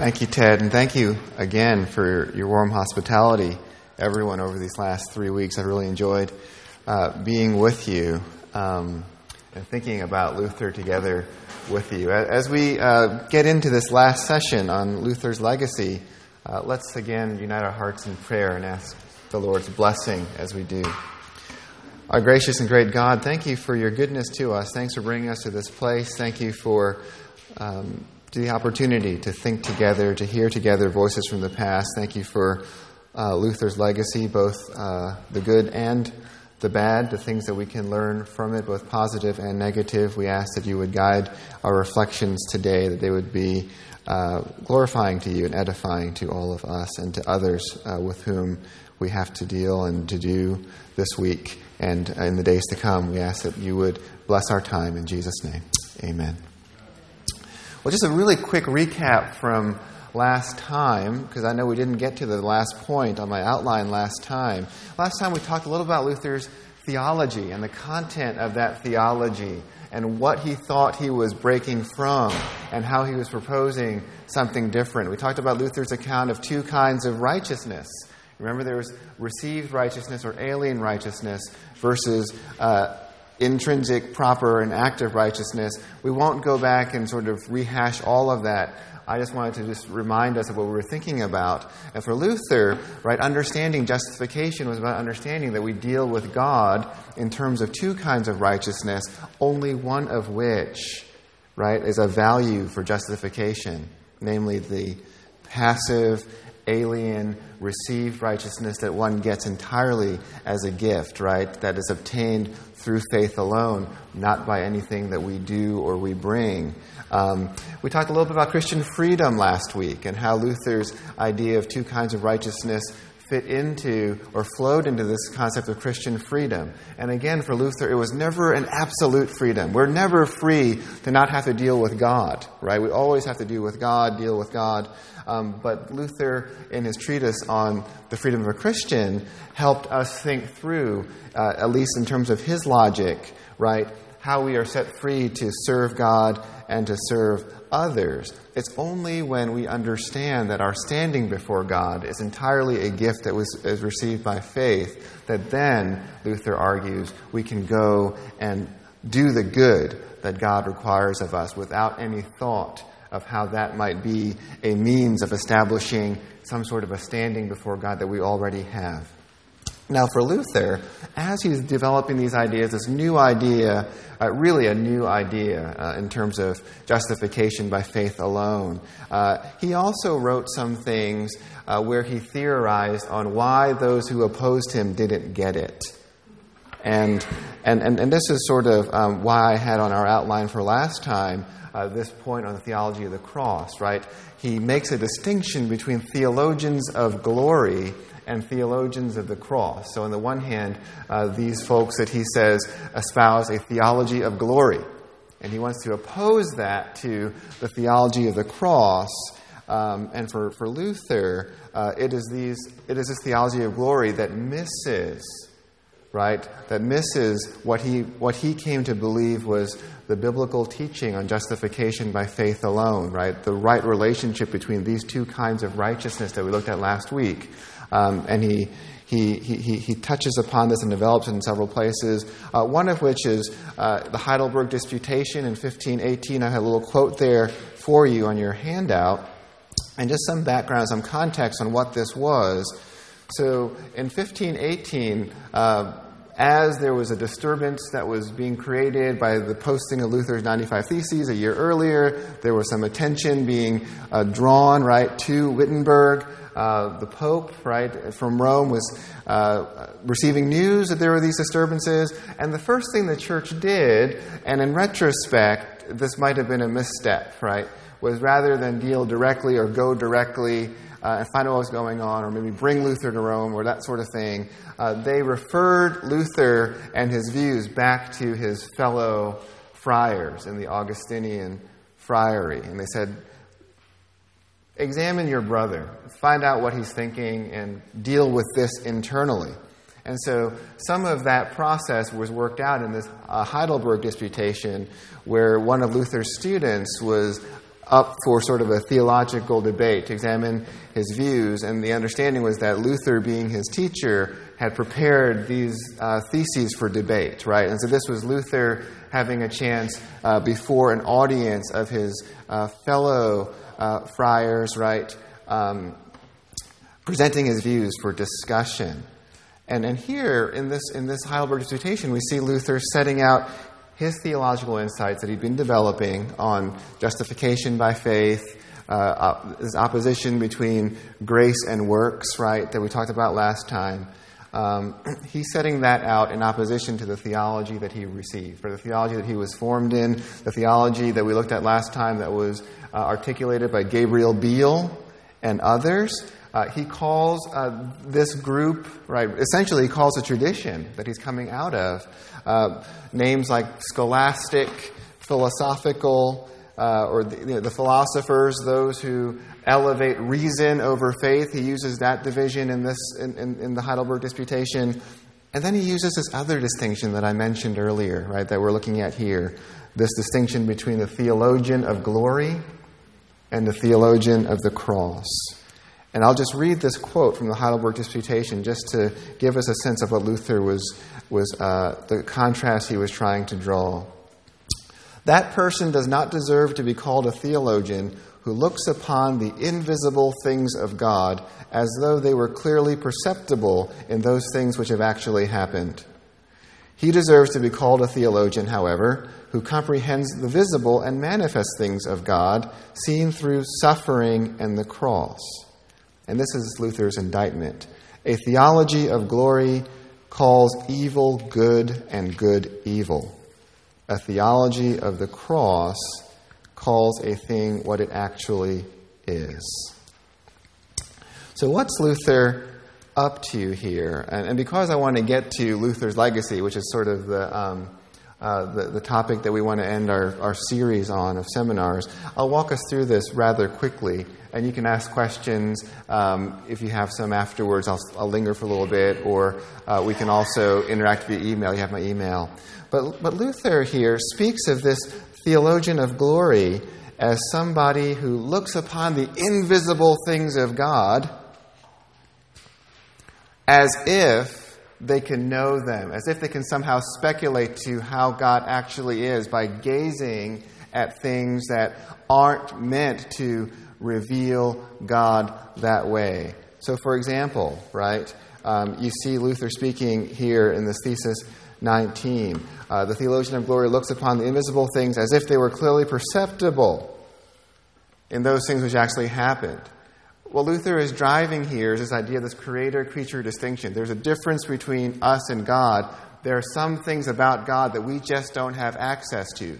Thank you, Ted, and thank you again for your warm hospitality, everyone, over these last 3 weeks. I've really enjoyed being with you and thinking about Luther together with you. As we get into this last session on Luther's legacy, let's again unite our hearts in prayer and ask the Lord's blessing as we do. Our gracious and great God, thank you for your goodness to us. Thanks for bringing us to this place. Thank you for the opportunity to think together, to hear together voices from the past. Thank you for Luther's legacy, both the good and the bad, the things that we can learn from it, both positive and negative. We ask that you would guide our reflections today, that they would be glorifying to you and edifying to all of us and to others with whom we have to deal and to do this week and in the days to come. We ask that you would bless our time in Jesus' name. Amen. Well, just a really quick recap from last time, because I know we didn't get to the last point on my outline last time. Last time we talked a little about Luther's theology and the content of that theology and what he thought he was breaking from and how he was proposing something different. We talked about Luther's account of two kinds of righteousness. Remember, there was received righteousness or alien righteousness versus intrinsic, proper, and active righteousness. We won't go back and sort of rehash all of that. I just wanted to just remind us of what we were thinking about. And for Luther, right, understanding justification was about understanding that we deal with God in terms of two kinds of righteousness, only one of which, right, is a value for justification, namely the passive, alien, received righteousness that one gets entirely as a gift, right? That is obtained through faith alone, not by anything that we do or we bring. We talked a little bit about Christian freedom last week and how Luther's idea of two kinds of righteousness fit into or flowed into this concept of Christian freedom. And again, for Luther, it was never an absolute freedom. We're never free to not have to deal with God, right? We always have to deal with God. But Luther, in his treatise on the freedom of a Christian, helped us think through, at least in terms of his logic, right, how we are set free to serve God and to serve others. It's only when we understand that our standing before God is entirely a gift that is received by faith that then, Luther argues, we can go and do the good that God requires of us without any thought of how that might be a means of establishing some sort of a standing before God that we already have. Now, for Luther, as he's developing these ideas, this new idea, really a new idea in terms of justification by faith alone, he also wrote some things where he theorized on why those who opposed him didn't get it. And this is sort of why I had on our outline for last time this point on the theology of the cross, right? He makes a distinction between theologians of glory and theologians of the cross. So on the one hand, these folks that he says espouse a theology of glory. And he wants to oppose that to the theology of the cross. And for Luther, it is this theology of glory that misses, right? That misses what he came to believe was the biblical teaching on justification by faith alone, right? The right relationship between these two kinds of righteousness that we looked at last week. And he touches upon this and develops it in several places, one of which is the Heidelberg Disputation in 1518. I have a little quote there for you on your handout, and just some background, some context on what this was. So in 1518, as there was a disturbance that was being created by the posting of Luther's 95 Theses a year earlier, there was some attention being drawn, right, to Wittenberg. The Pope, right, from Rome was receiving news that there were these disturbances. And the first thing the church did, and in retrospect, this might have been a misstep, right, was rather than deal directly or go directly and find out what was going on, or maybe bring Luther to Rome or that sort of thing, they referred Luther and his views back to his fellow friars in the Augustinian friary. And they said, examine your brother, find out what he's thinking, and deal with this internally. And so some of that process was worked out in this Heidelberg Disputation, where one of Luther's students was up for sort of a theological debate to examine his views. And the understanding was that Luther, being his teacher, had prepared these theses for debate, right? And so this was Luther having a chance before an audience of his fellow friars, right? Presenting his views for discussion. And here, in this Heidelberg Disputation, we see Luther setting out his theological insights that he'd been developing on justification by faith, his opposition between grace and works, right, that we talked about last time. He's setting that out in opposition to the theology that he received, or the theology that he was formed in, the theology that we looked at last time that was articulated by Gabriel Biel and others. He calls this group, right, essentially he calls a tradition that he's coming out of, names like scholastic, philosophical, or the philosophers, those who elevate reason over faith. He uses that division in the Heidelberg Disputation. And then he uses this other distinction that I mentioned earlier, right, that we're looking at here, this distinction between the theologian of glory and the theologian of the cross. And I'll just read this quote from the Heidelberg Disputation just to give us a sense of what Luther was the contrast he was trying to draw. That person does not deserve to be called a theologian who looks upon the invisible things of God as though they were clearly perceptible in those things which have actually happened. He deserves to be called a theologian, however, who comprehends the visible and manifest things of God seen through suffering and the cross. And this is Luther's indictment. A theology of glory calls evil good and good evil. A theology of the cross calls a thing what it actually is. So what's Luther up to here? And because I want to get to Luther's legacy, which is sort of the topic that we want to end our series on of seminars, I'll walk us through this rather quickly. And you can ask questions. If you have some afterwards, I'll linger for a little bit, or we can also interact via email. You have my email. But Luther here speaks of this theologian of glory as somebody who looks upon the invisible things of God as if they can know them, as if they can somehow speculate to how God actually is by gazing at things that aren't meant to reveal God that way. So, for example, right, you see Luther speaking here in this Thesis 19. The theologian of glory looks upon the invisible things as if they were clearly perceptible in those things which actually happened. What Luther is driving here is this idea of this creator-creature distinction. There's a difference between us and God. There are some things about God that we just don't have access to,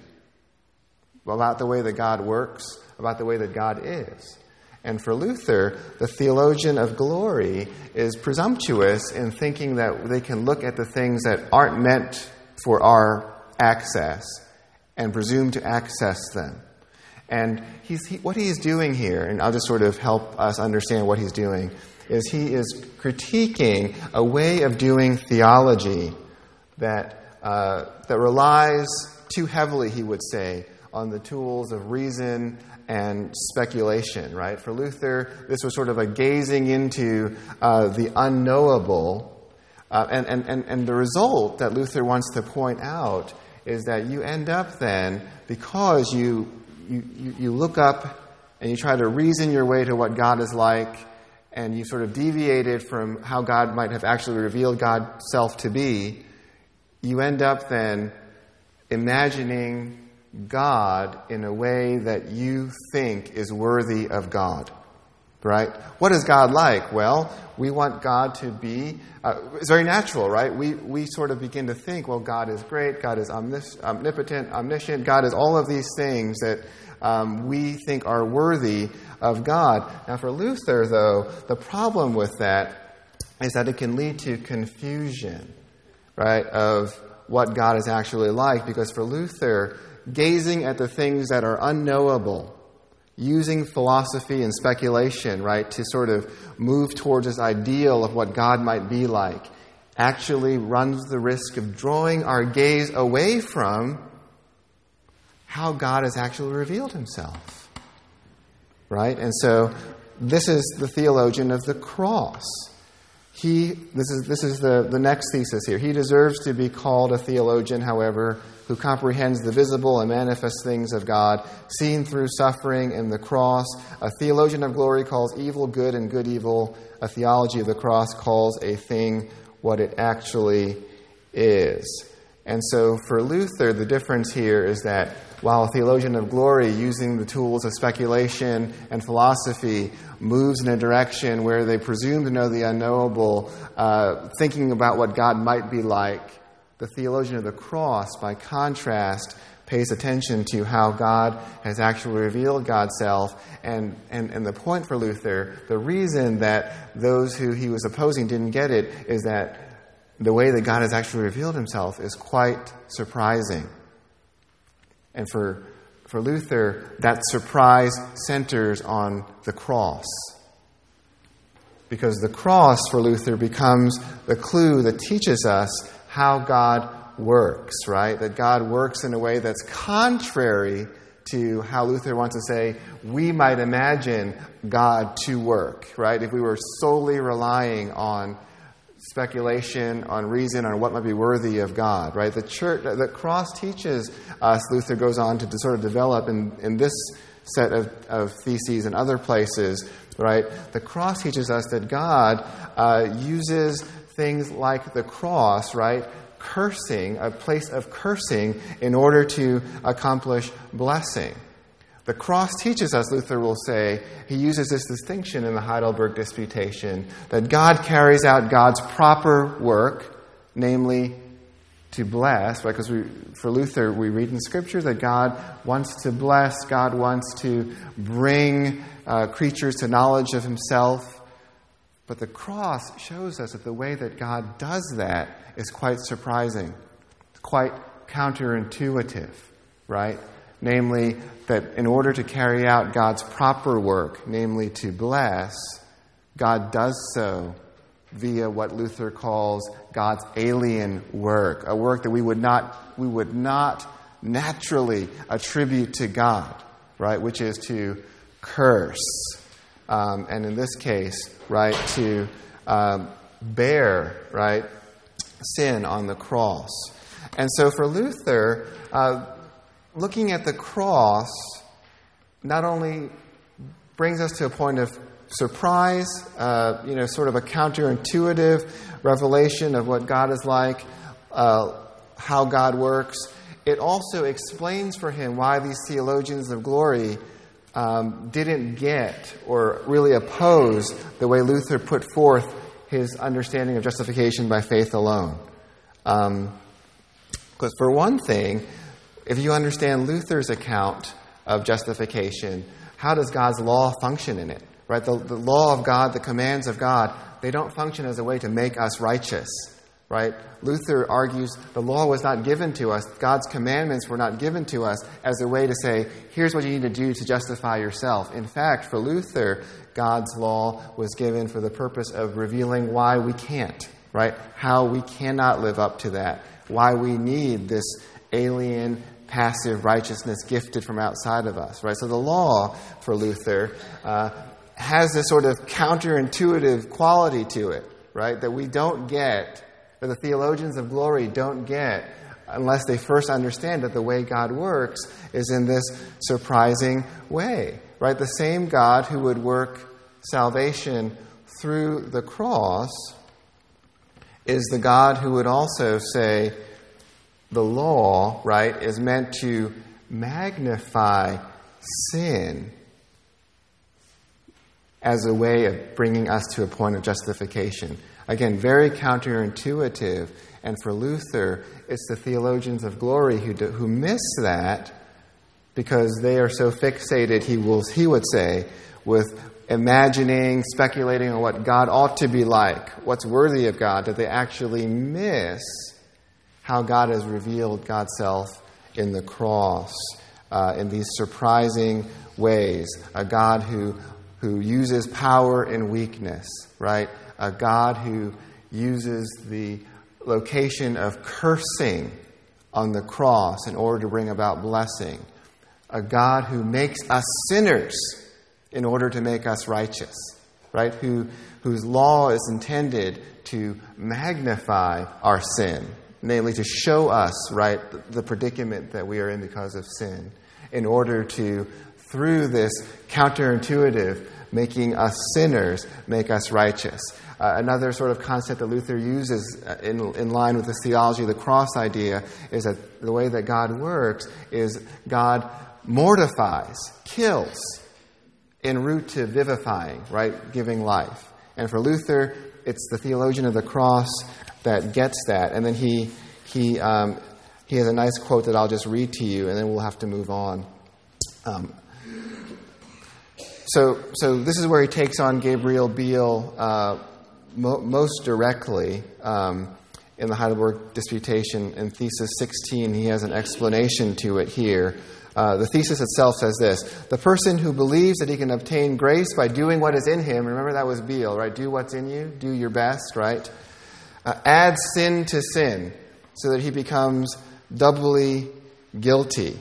about the way that God works, about the way that God is. And for Luther, the theologian of glory is presumptuous in thinking that they can look at the things that aren't meant for our access and presume to access them. And what he's doing here, and I'll just sort of help us understand what he's doing, is he is critiquing a way of doing theology that relies too heavily, he would say, on the tools of reason and speculation, right? For Luther, this was sort of a gazing into the unknowable. And the result that Luther wants to point out is that you end up then, because you look up and you try to reason your way to what God is like, and you sort of deviated from how God might have actually revealed God's self to be, you end up then imagining God in a way that you think is worthy of God, right? What is God like? Well, we want God to be, it's very natural, right? We sort of begin to think, well, God is great, God is omnipotent, omniscient, God is all of these things that we think are worthy of God. Now for Luther, though, the problem with that is that it can lead to confusion, right, of what God is actually like, because for Luther, gazing at the things that are unknowable, using philosophy and speculation, right, to sort of move towards this ideal of what God might be like, actually runs the risk of drawing our gaze away from how God has actually revealed himself. right? And so this is the theologian of the cross. This is the next thesis here. He deserves to be called a theologian, however, who comprehends the visible and manifest things of God, seen through suffering and the cross. A theologian of glory calls evil good and good evil. A theology of the cross calls a thing what it actually is. And so for Luther, the difference here is that while a theologian of glory, using the tools of speculation and philosophy, moves in a direction where they presume to know the unknowable, thinking about what God might be like, the theologian of the cross, by contrast, pays attention to how God has actually revealed God's self. And the point for Luther, the reason that those who he was opposing didn't get it, is that the way that God has actually revealed himself is quite surprising. And for Luther, that surprise centers on the cross. Because the cross, for Luther, becomes the clue that teaches us how God works, right? That God works in a way that's contrary to how Luther wants to say we might imagine God to work, right? If we were solely relying on speculation, on reason, on what might be worthy of God, right? The cross teaches us, Luther goes on to sort of develop in this set of theses and other places, right? The cross teaches us that God uses things like the cross, right? Cursing, a place of cursing, in order to accomplish blessing. The cross teaches us, Luther will say, he uses this distinction in the Heidelberg Disputation, that God carries out God's proper work, namely to bless, right? Because for Luther, we read in Scripture that God wants to bless, God wants to bring creatures to knowledge of himself. But the cross shows us that the way that God does that is quite surprising, quite counterintuitive, right? Namely, that in order to carry out God's proper work, namely to bless, God does so via what Luther calls God's alien work, a work that we would not naturally attribute to God, right? Which is to curse, and in this case, right, to bear, right, sin on the cross. And so for Luther, looking at the cross not only brings us to a point of surprise, sort of a counterintuitive revelation of what God is like, how God works. It also explains for him why these theologians of glory didn't get or really oppose the way Luther put forth his understanding of justification by faith alone. Because for one thing, if you understand Luther's account of justification, how does God's law function in it? Right? The law of God, the commands of God, they don't function as a way to make us righteous. Right? Luther argues the law was not given to us, God's commandments were not given to us as a way to say, here's what you need to do to justify yourself. In fact, for Luther, God's law was given for the purpose of revealing why we can't, right? How we cannot live up to that. Why we need this alien, passive righteousness gifted from outside of us, right? So the law, for Luther, has this sort of counterintuitive quality to it, right? That we don't get, that the theologians of glory don't get, unless they first understand that the way God works is in this surprising way, right? The same God who would work salvation through the cross is the God who would also say the law, right, is meant to magnify sin as a way of bringing us to a point of justification. Again, very counterintuitive. And for Luther, it's the theologians of glory who miss that because they are so fixated, he would say, with imagining, speculating on what God ought to be like, what's worthy of God, that they actually miss how God has revealed God's self in the cross in these surprising ways. A God who uses power in weakness, right? A God who uses the location of cursing on the cross in order to bring about blessing. A God who makes us sinners in order to make us righteous, right? Whose law is intended to magnify our sin, namely to show us, right, the predicament that we are in because of sin, in order to, through this counterintuitive, making us sinners, make us righteous. Another sort of concept that Luther uses in line with this theology of the cross idea is that the way that God works is God mortifies, kills, en route to vivifying, right, giving life. And for Luther, it's the theologian of the cross that gets that. And then he has a nice quote that I'll just read to you, and then we'll have to move on. So this is where he takes on Gabriel Biel most directly in the Heidelberg Disputation in Thesis 16. He has an explanation to it here. The thesis itself says this: the person who believes that he can obtain grace by doing what is in him, remember that was Biel, right? Do what's in you, do your best, right? Adds sin to sin so that he becomes doubly guilty.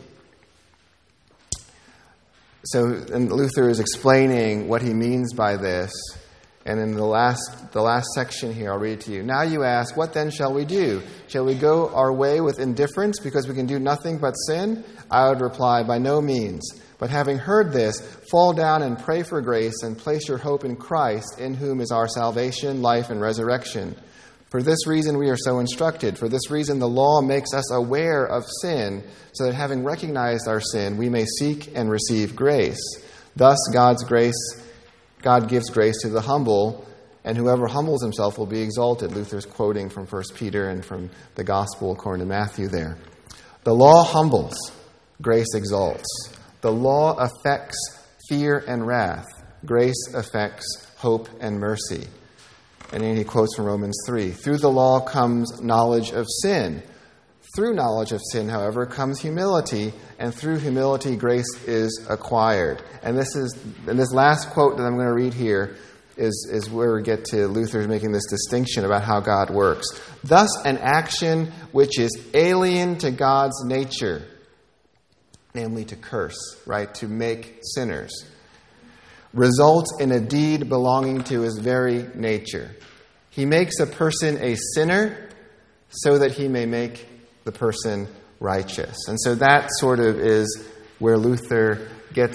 So, and Luther is explaining what he means by this. And in the last section here, I'll read it to you. Now you ask, what then shall we do? Shall we go our way with indifference because we can do nothing but sin? I would reply, by no means. But having heard this, fall down and pray for grace and place your hope in Christ, in whom is our salvation, life, and resurrection. For this reason we are so instructed. For this reason the law makes us aware of sin, so that having recognized our sin, we may seek and receive grace. Thus God gives grace to the humble, and whoever humbles himself will be exalted. Luther's quoting from 1 Peter and from the Gospel according to Matthew there. The law humbles, grace exalts. The law affects fear and wrath. Grace affects hope and mercy. And then he quotes from Romans 3. Through the law comes knowledge of sin. Through knowledge of sin, however, comes humility, and through humility grace is acquired. And this last quote that I'm going to read here is where we get to Luther making this distinction about how God works. Thus, an action which is alien to God's nature, namely to curse, right, to make sinners, results in a deed belonging to his very nature. He makes a person a sinner so that he may make the person righteous. And so that sort of is where Luther gets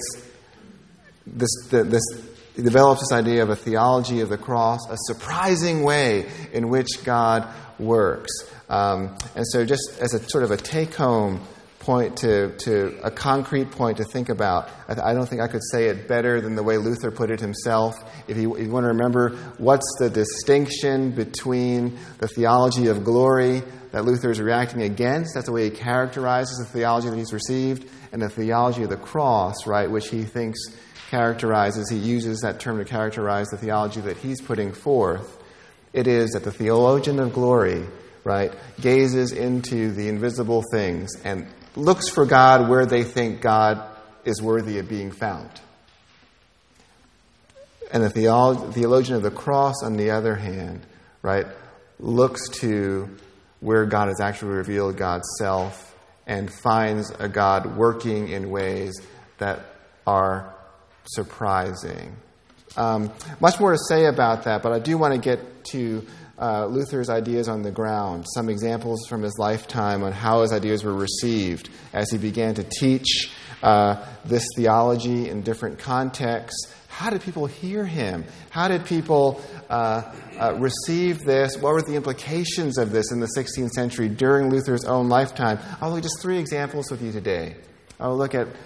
he develops this idea of a theology of the cross, a surprising way in which God works. And so just as a sort of a take-home point to a concrete point to think about, I don't think I could say it better than the way Luther put it himself. If you want to remember what's the distinction between the theology of glory that Luther is reacting against, that's the way he characterizes the theology that he's received, and the theology of the cross, right, which he thinks characterizes, he uses that term to characterize the theology that he's putting forth. It is that the theologian of glory, right, gazes into the invisible things and looks for God where they think God is worthy of being found. And the theologian of the cross, on the other hand, right, looks to where God has actually revealed God's self and finds a God working in ways that are surprising. Much more to say about that, but I do want to get to Luther's ideas on the ground, some examples from his lifetime on how his ideas were received as he began to teach this theology in different contexts. How did people hear him? How did people receive this? What were the implications of this in the 16th century during Luther's own lifetime? I'll look at just 3 examples with you today. I'll look at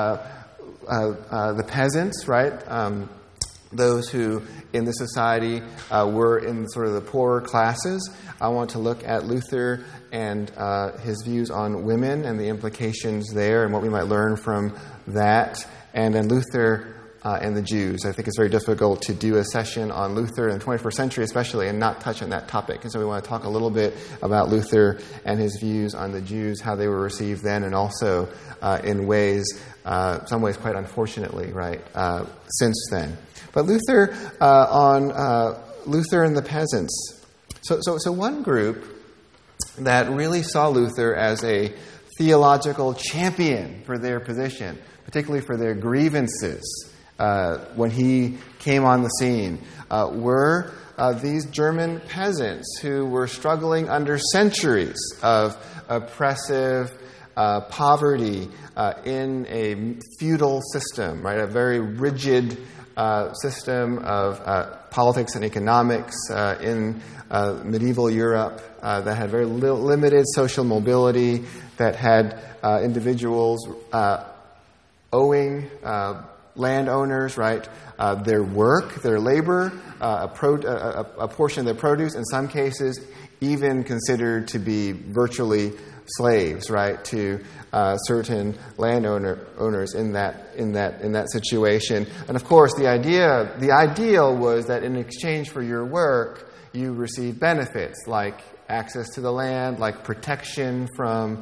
the peasants, right? Those who in this society were in sort of the poorer classes. I want to look at Luther and his views on women and the implications there and what we might learn from that. And then Luther and the Jews. I think it's very difficult to do a session on Luther in the 21st century especially and not touch on that topic. And so we want to talk a little bit about Luther and his views on the Jews, how they were received then, and also in ways, some ways quite unfortunately, right, since then. But Luther on Luther and the peasants. So one group that really saw Luther as a theological champion for their position, particularly for their grievances when he came on the scene were these German peasants who were struggling under centuries of oppressive poverty in a feudal system, right? A very rigid system of politics and economics in medieval Europe that had very limited social mobility, that had individuals owing landowners, right, their work, their labor, a portion of their produce, in some cases even considered to be virtually slaves, right, to certain landowners in that situation. And of course, the ideal was that in exchange for your work, you receive benefits like access to the land, like protection from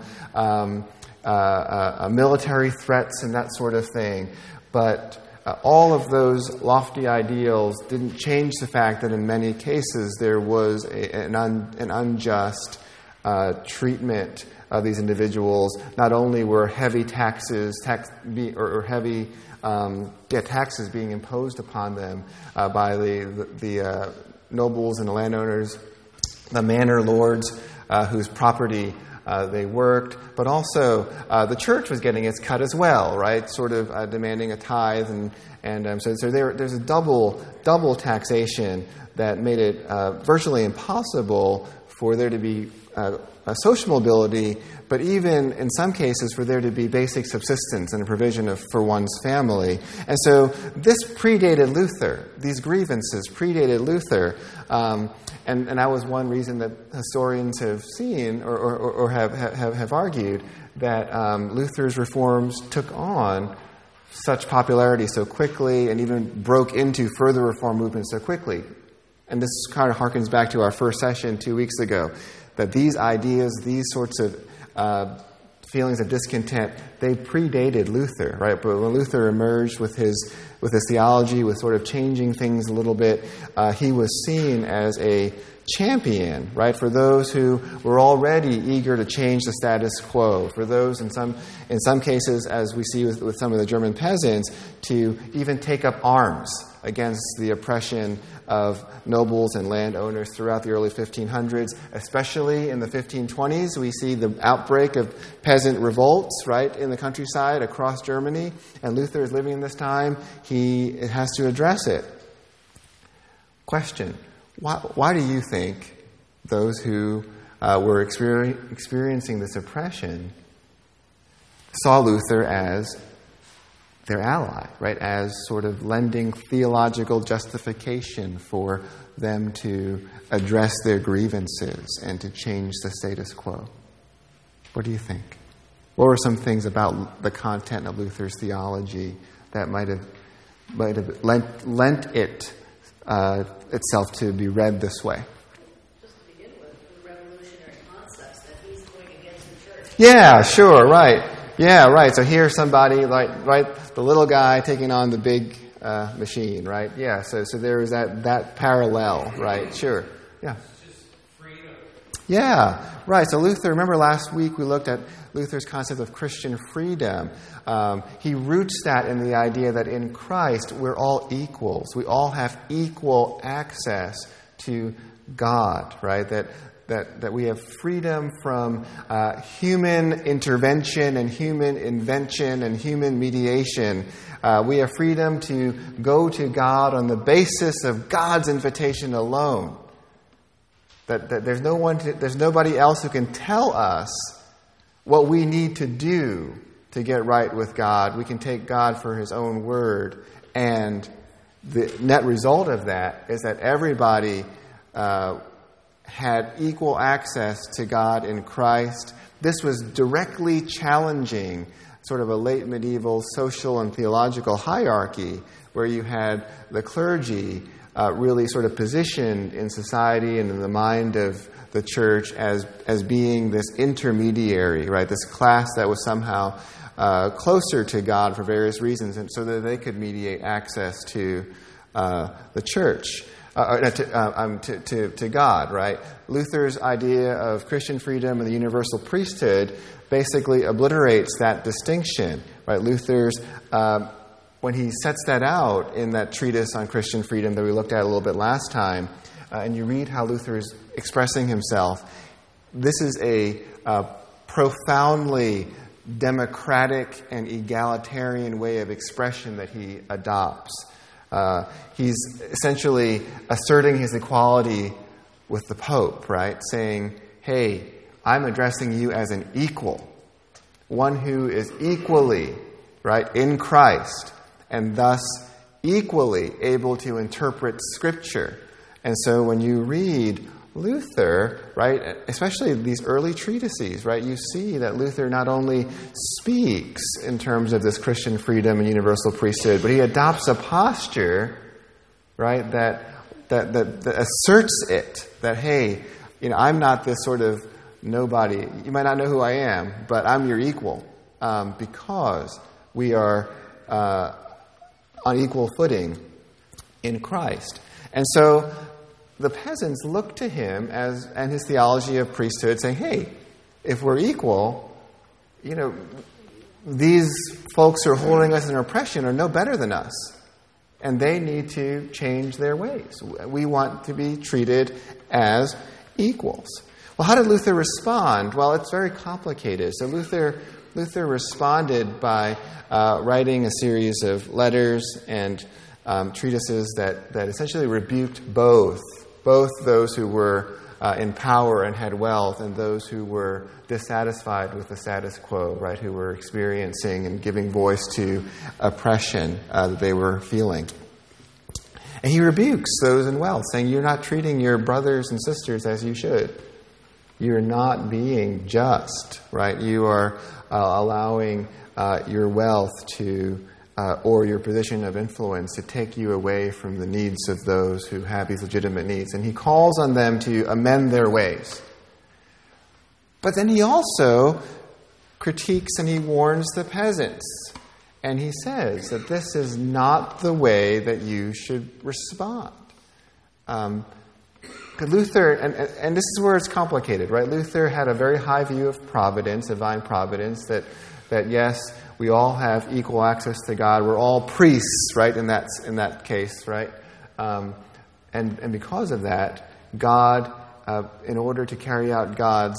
military threats and that sort of thing. But all of those lofty ideals didn't change the fact that in many cases there was an unjust treatment of these individuals. Not only were heavy taxes being imposed upon them by the nobles and the landowners, the manor lords whose property they worked, but also the church was getting its cut as well, right? Sort of demanding a tithe, and so there's a double taxation that made it virtually impossible for there to be social mobility, but even in some cases for there to be basic subsistence and a provision for one's family. And so this predated Luther. These grievances predated Luther. And that was one reason that historians have seen or have argued that Luther's reforms took on such popularity so quickly and even broke into further reform movements so quickly. And this kind of harkens back to our first session 2 weeks ago, that these ideas, these sorts of feelings of discontent, they predated Luther, right? But when Luther emerged with his theology, with sort of changing things a little bit, he was seen as a champion, right? For those who were already eager to change the status quo, for those in some cases, as we see with some of the German peasants, to even take up arms against the oppression of nobles and landowners throughout the early 1500s, especially in the 1520s. We see the outbreak of peasant revolts, right, in the countryside across Germany, and Luther is living in this time. He has to address it. Question: Why do you think those who were experiencing this oppression saw Luther as their ally, right, as sort of lending theological justification for them to address their grievances and to change the status quo? What do you think? What were some things about the content of Luther's theology that might have lent it itself to be read this way? Just to begin with, the revolutionary concepts that he's going against the church. Yeah, sure, right. Yeah, right. So here's somebody, right, the little guy taking on the big machine, right? Yeah, so there is that parallel, right? Sure. Yeah. It's just freedom. Yeah, right. So Luther, remember last week we looked at Luther's concept of Christian freedom. He roots that in the idea that in Christ we're all equals. We all have equal access to God, right? That we have freedom from human intervention and human invention and human mediation. We have freedom to go to God on the basis of God's invitation alone. That there's nobody else who can tell us what we need to do to get right with God. We can take God for His own word, and the net result of that is that everybody had equal access to God in Christ. This was directly challenging sort of a late medieval social and theological hierarchy where you had the clergy really sort of positioned in society and in the mind of the church as being this intermediary, right? This class that was somehow closer to God for various reasons, and so that they could mediate access to the church. To God, right? Luther's idea of Christian freedom and the universal priesthood basically obliterates that distinction, right? Luther's when he sets that out in that treatise on Christian freedom that we looked at a little bit last time, and you read how Luther is expressing himself, this is a profoundly democratic and egalitarian way of expression that he adopts. He's essentially asserting his equality with the Pope, right? Saying, hey, I'm addressing you as an equal, one who is equally, right, in Christ, and thus equally able to interpret Scripture. And so when you read Luther, right, especially these early treatises, right, you see that Luther not only speaks in terms of this Christian freedom and universal priesthood, but he adopts a posture, right, that asserts it, that, hey, I'm not this sort of nobody. You might not know who I am, but I'm your equal, because we are on equal footing in Christ. And so the peasants look to him and his theology of priesthood, saying, hey, if we're equal, these folks who are holding us in oppression are no better than us. And they need to change their ways. We want to be treated as equals. Well, how did Luther respond? Well, it's very complicated. So Luther responded by writing a series of letters and treatises that essentially rebuked both those who were in power and had wealth and those who were dissatisfied with the status quo, right, who were experiencing and giving voice to oppression that they were feeling. And he rebukes those in wealth, saying, you're not treating your brothers and sisters as you should. You're not being just, right? You are allowing your wealth to or your position of influence to take you away from the needs of those who have these legitimate needs. And he calls on them to amend their ways. But then he also critiques and he warns the peasants. And he says that this is not the way that you should respond. Luther, and this is where it's complicated, right? Luther had a very high view of providence, divine providence, that yes, we all have equal access to God. We're all priests, right, in that case, right? And because of that, God, in order to carry out God's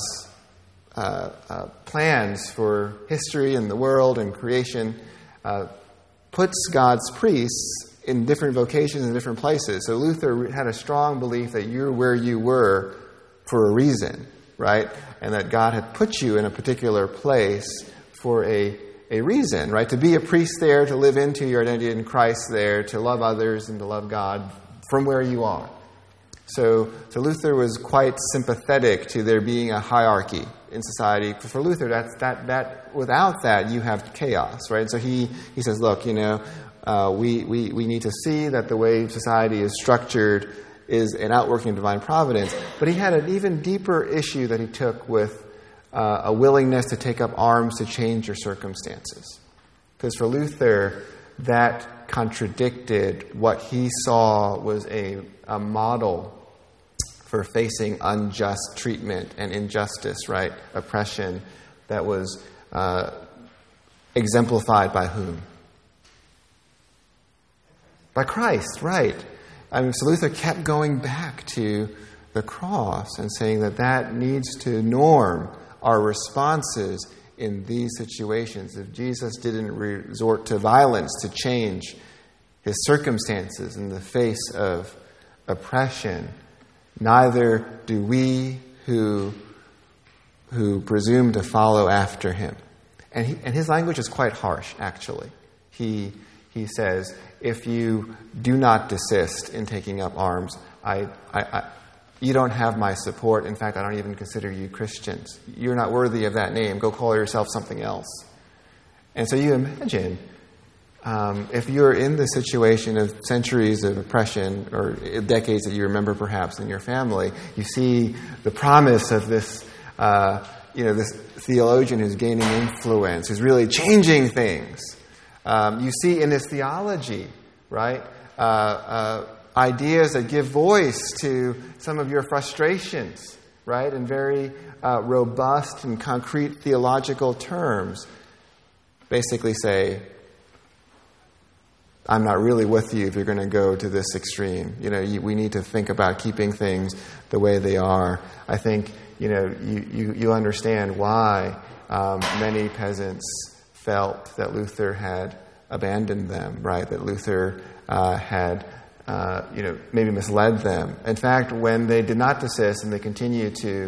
plans for history and the world and creation, puts God's priests in different vocations in different places. So Luther had a strong belief that you're where you were for a reason, right? And that God had put you in a particular place for a reason, right? To be a priest there, to live into your identity in Christ there, to love others and to love God from where you are. So Luther was quite sympathetic to there being a hierarchy in society. For Luther, that without that you have chaos, right? So he says, look, we need to see that the way society is structured is an outworking of divine providence. But he had an even deeper issue that he took with a willingness to take up arms to change your circumstances. Because for Luther, that contradicted what he saw was a model for facing unjust treatment and injustice, right? Oppression that was exemplified by whom? By Christ, right. So Luther kept going back to the cross and saying that needs to norm our responses in these situations. If Jesus didn't resort to violence to change his circumstances in the face of oppression, neither do we who presume to follow after him. And his language is quite harsh, actually. He says, if you do not desist in taking up arms, you don't have my support. In fact, I don't even consider you Christians. You're not worthy of that name. Go call yourself something else. And so you imagine, if you're in the situation of centuries of oppression or decades that you remember perhaps in your family, you see the promise of this, this theologian who's gaining influence, who's really changing things. You see in his theology, right, ideas that give voice to some of your frustrations, right, in very robust and concrete theological terms. Basically say, I'm not really with you if you're going to go to this extreme. We need to think about keeping things the way they are. I think, you understand why many peasants felt that Luther had abandoned them, right? That Luther had, maybe misled them. In fact, when they did not desist and they continued to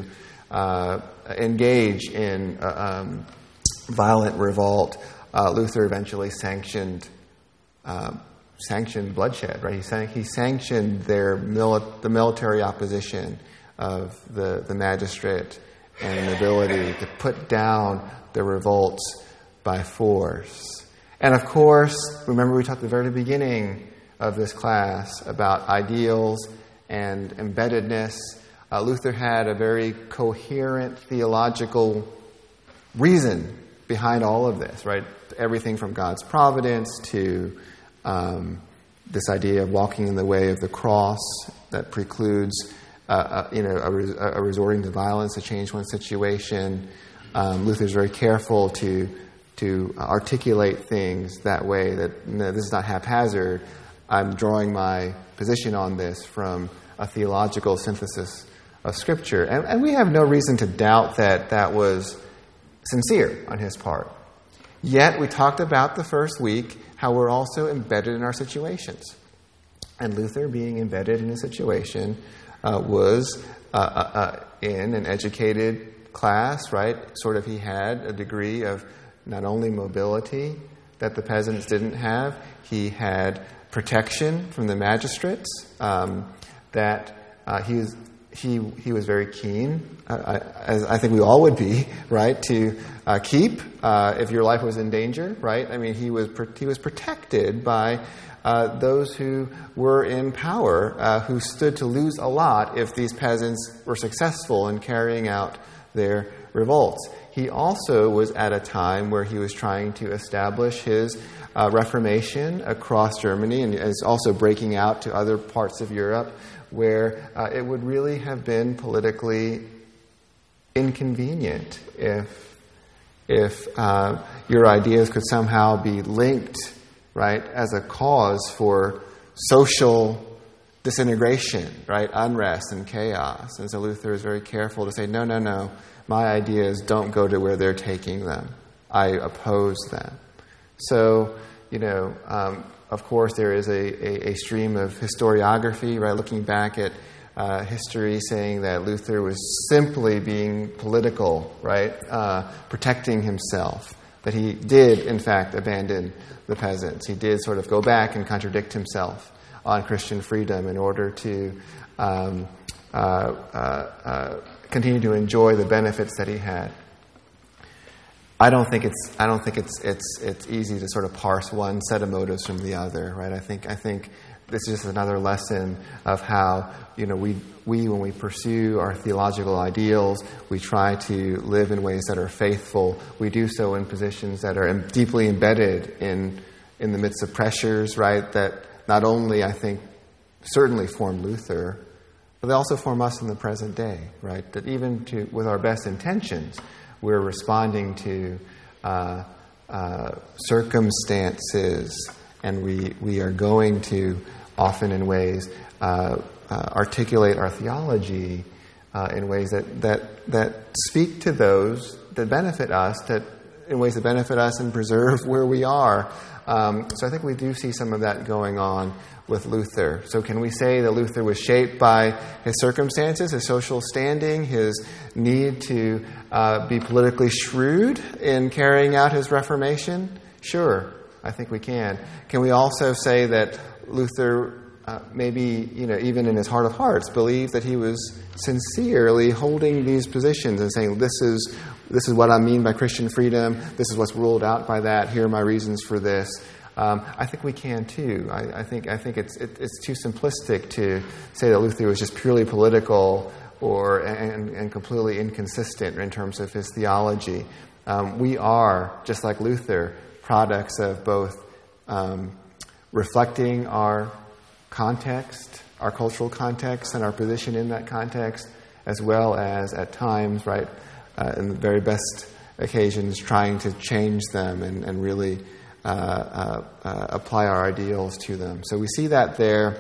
engage in violent revolt, Luther eventually sanctioned bloodshed, right? He sanctioned the military opposition of the magistrate and the ability to put down the revolts by force. And of course, remember we talked at the very beginning of this class about ideals and embeddedness. Luther had a very coherent theological reason behind all of this, right? Everything from God's providence to this idea of walking in the way of the cross that precludes, a resorting to violence to change one's situation. Luther's very careful to articulate things that way. That this is not haphazard. I'm drawing my position on this from a theological synthesis of Scripture, and we have no reason to doubt that was sincere on his part. Yet we talked about the first week how we're also embedded in our situations. And Luther, being embedded in a situation, was in an educated class, right? Sort of he had a degree of not only mobility that the peasants didn't have, he had protection from the magistrates, that he was very keen, as I think we all would be, right, to keep if your life was in danger, right? I mean, he was protected by those who were in power, who stood to lose a lot if these peasants were successful in carrying out their revolts. He also was at a time where he was trying to establish his Reformation across Germany, and is also breaking out to other parts of Europe, where it would really have been politically inconvenient if your ideas could somehow be linked, right, as a cause for social disintegration, right, unrest and chaos. And so Luther is very careful to say, no, my ideas don't go to where they're taking them. I oppose them. So, of course, there is a stream of historiography, right, looking back at history, saying that Luther was simply being political, right, protecting himself, that he did, in fact, abandon the peasants. He did sort of go back and contradict himself on Christian freedom in order to continue to enjoy the benefits that he had. I don't think it's easy to sort of parse one set of motives from the other, right? I think this is just another lesson of how, we when we pursue our theological ideals, we try to live in ways that are faithful. We do so in positions that are deeply embedded in the midst of pressures, right? That not only, I think, certainly form Luther, but they also form us in the present day, right? That even with our best intentions, we're responding to circumstances, and we are going to often in ways articulate our theology in ways that speak to those that benefit us, in ways that benefit us and preserve where we are. So I think we do see some of that going on with Luther. So can we say that Luther was shaped by his circumstances, his social standing, his need to be politically shrewd in carrying out his Reformation? Sure, I think we can. Can we also say that Luther maybe, even in his heart of hearts, believed that he was sincerely holding these positions and saying, this is what I mean by Christian freedom, this is what's ruled out by that, here are my reasons for this? I think we can too. I think it's too simplistic to say that Luther was just purely political and completely inconsistent in terms of his theology. We are, just like Luther, products of both reflecting our context, our cultural context, and our position in that context, as well as at times, right, in the very best occasions, trying to change them and really apply our ideals to them. So we see that there.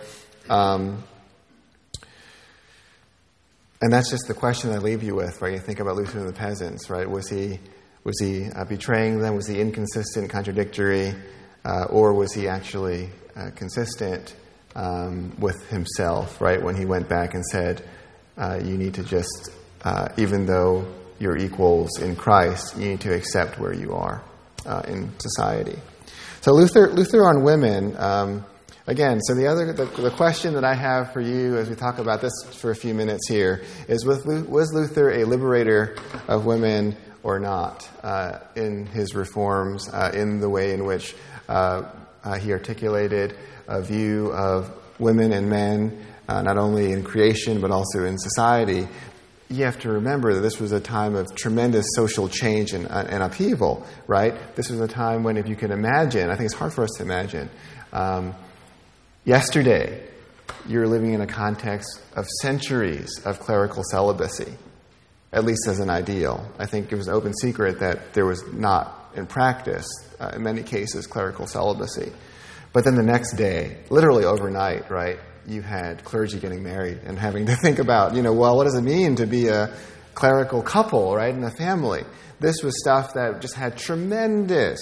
And that's just the question I leave you with, right? You think about Luther and the peasants, right? Was he betraying them? Was he inconsistent, contradictory? Or was he actually consistent with himself, right? When he went back and said, you need to just, even though you're equals in Christ, you need to accept where you are in society. So Luther on women, again, so the question that I have for you as we talk about this for a few minutes here is, was Luther a liberator of women or not in his reforms, in the way in which he articulated a view of women and men, not only in creation but also in society? You have to remember that this was a time of tremendous social change and upheaval, right? This was a time when, if you can imagine, I think it's hard for us to imagine, yesterday you were living in a context of centuries of clerical celibacy, at least as an ideal. I think it was an open secret that there was not, in practice, in many cases, clerical celibacy. But then the next day, literally overnight, right, you had clergy getting married and having to think about, what does it mean to be a clerical couple, right, in a family? This was stuff that just had tremendous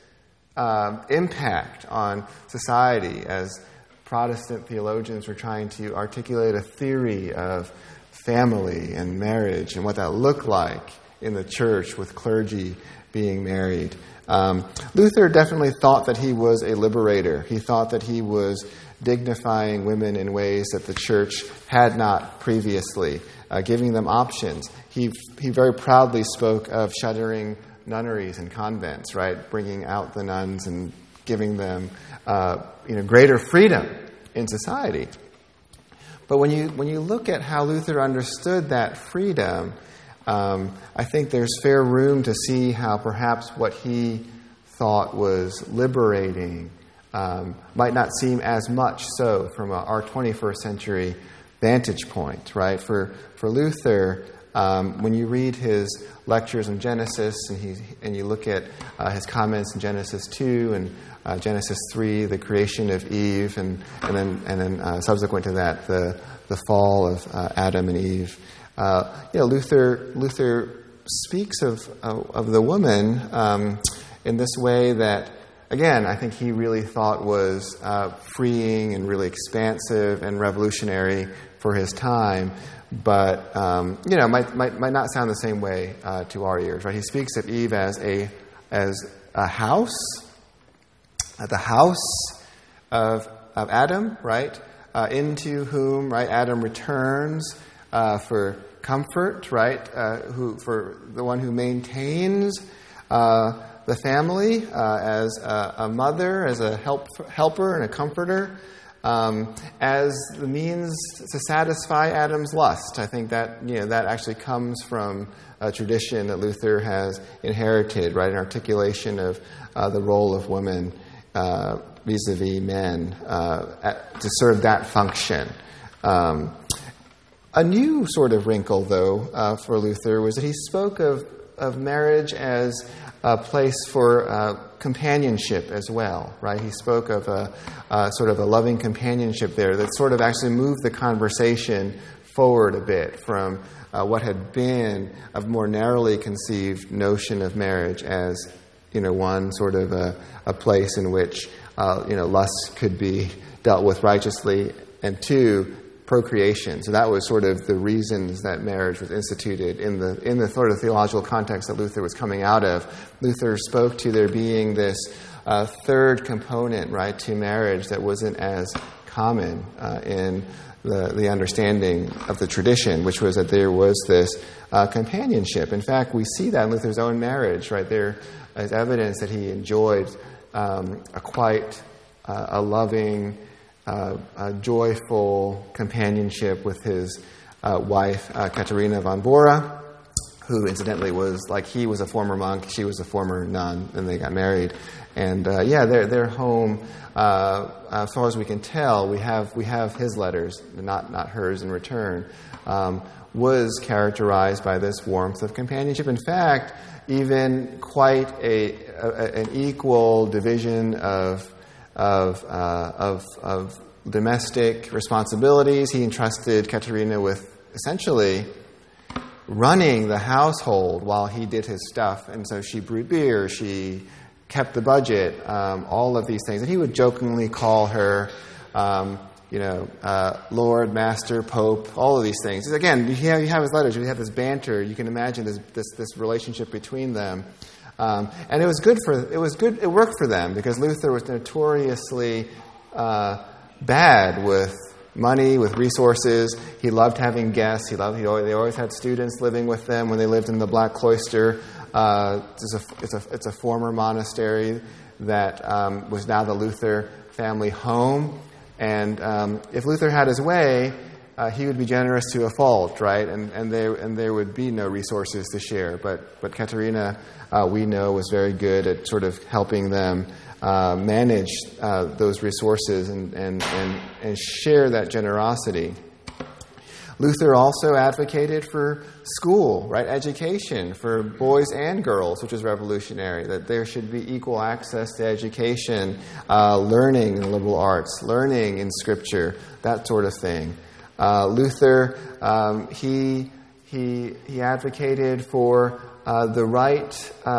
impact on society as Protestant theologians were trying to articulate a theory of family and marriage and what that looked like in the church with clergy being married. Luther definitely thought that he was a liberator. He thought that he was dignifying women in ways that the church had not previously, giving them options. He very proudly spoke of shuttering nunneries and convents, right, bringing out the nuns and giving them greater freedom in society. But when you look at how Luther understood that freedom, I think there's fair room to see how perhaps what he thought was liberating might not seem as much so from our 21st century vantage point, right? For Luther, when you read his lectures on Genesis and you look at his comments in Genesis 2 and Genesis 3, the creation of Eve, and then subsequent to that, the fall of Adam and Eve. Luther speaks of the woman in this way that, again, I think he really thought was freeing and really expansive and revolutionary for his time, but might not sound the same way to our ears. Right? He speaks of Eve as a house, the house of Adam, right? Into whom, right, Adam returns for comfort, right? For the one who maintains the family as a mother, as a helper and a comforter, as the means to satisfy Adam's lust. I think that that actually comes from a tradition that Luther has inherited, right? An articulation of the role of women vis-a-vis men to serve that function. A new sort of wrinkle, though, for Luther was that he spoke of marriage as a place for companionship as well, right? He spoke of a sort of a loving companionship there that sort of actually moved the conversation forward a bit from what had been a more narrowly conceived notion of marriage as, one sort of a place in which, lust could be dealt with righteously, and two, procreation. So that was sort of the reasons that marriage was instituted in the sort of theological context that Luther was coming out of. Luther spoke to there being this third component, right, to marriage that wasn't as common in the understanding of the tradition, which was that there was this companionship. In fact, we see that in Luther's own marriage, right? There is evidence that he enjoyed a loving, a joyful companionship with his wife, Katharina von Bora, who incidentally was he was a former monk, she was a former nun, and they got married. And their home, as far as we can tell, we have his letters, not hers in return, was characterized by this warmth of companionship. In fact, even quite an equal division of domestic responsibilities. He entrusted Katerina with essentially running the household while he did his stuff, and so she brewed beer, she kept the budget, all of these things. And he would jokingly call her, Lord, Master, Pope, all of these things. Again, you have his letters, you have this banter, you can imagine this relationship between them. And it worked for them, because Luther was notoriously bad with money, with resources. He loved having guests. They always had students living with them when they lived in the Black Cloister. It's a former monastery that was now the Luther family home. And if Luther had his way, he would be generous to a fault, right? And there would be no resources to share. But Katerina, we know, was very good at sort of helping them manage those resources and share that generosity. Luther also advocated for school, right, education for boys and girls, which was revolutionary, that there should be equal access to education, learning in the liberal arts, learning in Scripture, that sort of thing. Luther, he advocated for the right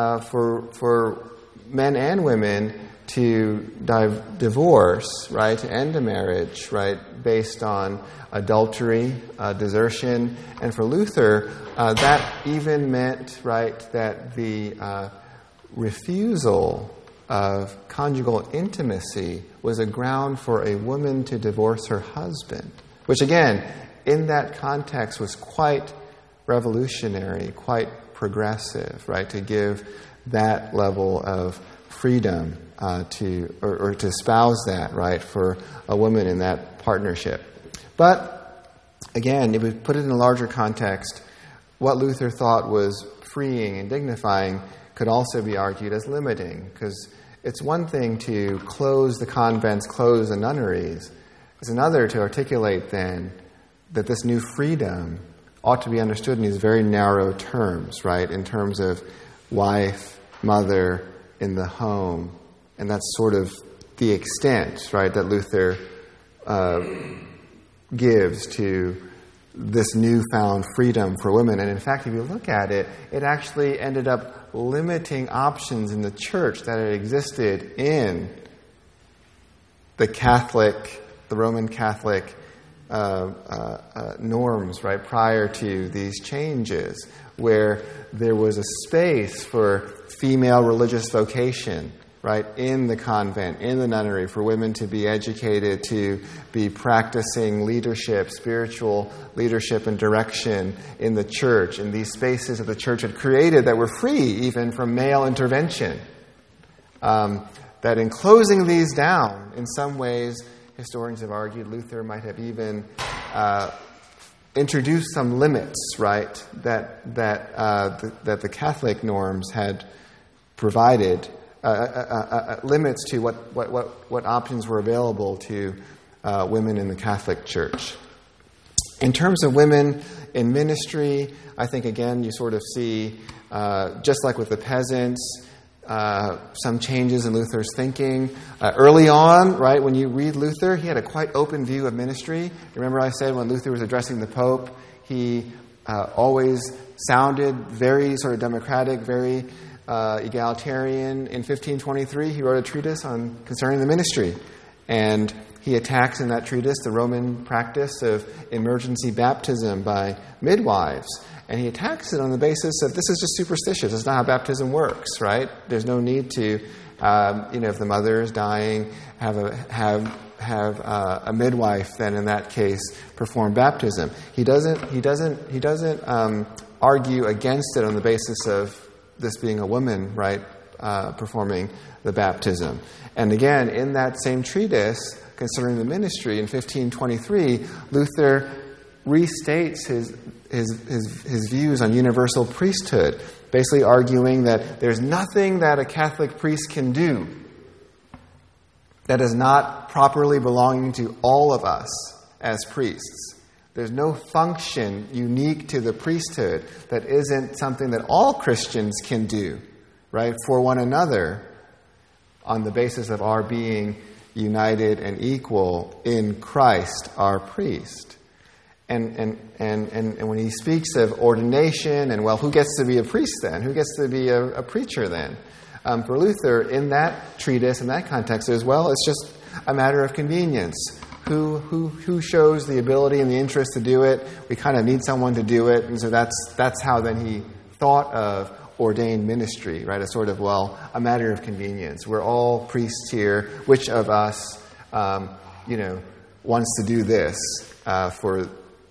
for men and women to divorce, right, to end a marriage, right, based on adultery, desertion. And for Luther, that even meant, right, that the refusal of conjugal intimacy was a ground for a woman to divorce her husband, which again, in that context was quite revolutionary, quite progressive, right, to give that level of freedom to espouse that, right, for a woman in that partnership. But again, if we put it in a larger context, what Luther thought was freeing and dignifying could also be argued as limiting, because it's one thing to close the convents, close the nunneries. It's another to articulate then that this new freedom ought to be understood in these very narrow terms, right, in terms of wife, mother, in the home. And that's sort of the extent, right, that Luther gives to this newfound freedom for women. And in fact, if you look at it, it actually ended up limiting options in the church that had existed in the Roman Catholic norms, right, prior to these changes, where there was a space for female religious vocation, right, in the convent, in the nunnery, for women to be educated, to be practicing leadership, spiritual leadership and direction in the church, in these spaces that the church had created that were free even from male intervention. That in closing these down, in some ways, historians have argued Luther might have even introduced some limits, right, that the Catholic norms had provided, limits to what options were available to women in the Catholic Church. In terms of women in ministry, I think, again, you sort of see, just like with the peasants, some changes in Luther's thinking. Early on, right, when you read Luther, he had a quite open view of ministry. Remember I said when Luther was addressing the Pope, he always sounded very sort of democratic, very egalitarian. In 1523, he wrote a treatise concerning the ministry. And he attacks in that treatise the Roman practice of emergency baptism by midwives. And he attacks it on the basis of this is just superstitious. It's not how baptism works, right? There's no need to, if the mother is dying, have a midwife then in that case perform baptism. He doesn't argue against it on the basis of this being a woman, right, performing the baptism. And again, in that same treatise concerning the ministry in 1523, Luther restates his views on universal priesthood, basically arguing that there's nothing that a Catholic priest can do that is not properly belonging to all of us as priests. There's no function unique to the priesthood that isn't something that all Christians can do, right, for one another on the basis of our being united and equal in Christ, our priest. And when he speaks of ordination and, well, who gets to be a priest then? Who gets to be a preacher then? For Luther, in that treatise, in that context as well, it's just a matter of convenience. Who shows the ability and the interest to do it? We kind of need someone to do it. And so that's how then he thought of ordained ministry, right? As sort of, well, a matter of convenience. We're all priests here. Which of us, wants to do this for